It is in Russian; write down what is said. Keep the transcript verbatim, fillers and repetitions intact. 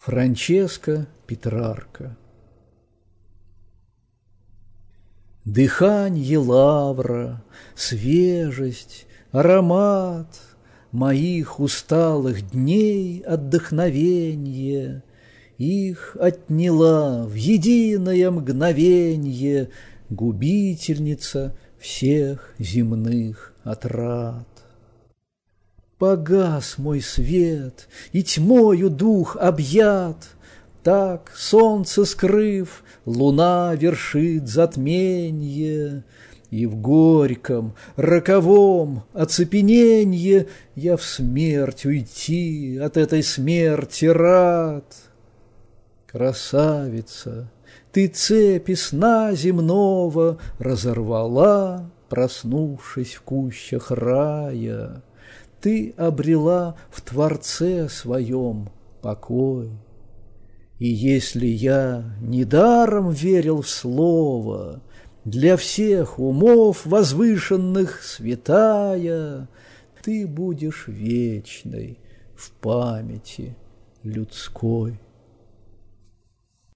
Франческо Петрарка. Дыханье лавра, свежесть, аромат моих усталых дней отдохновенье, их отняла в единое мгновенье губительница всех земных отрад. Погас мой свет, и тьмою дух объят, так, солнце скрыв, луна вершит затменье, и в горьком, роковом оцепененье я в смерть уйти от этой смерти рад. Красавица, ты цепи сна земного разорвала, проснувшись в кущах рая. Ты обрела в Творце своем покой. И если я недаром верил в слово, для всех умов возвышенных святая, ты будешь вечной в памяти людской.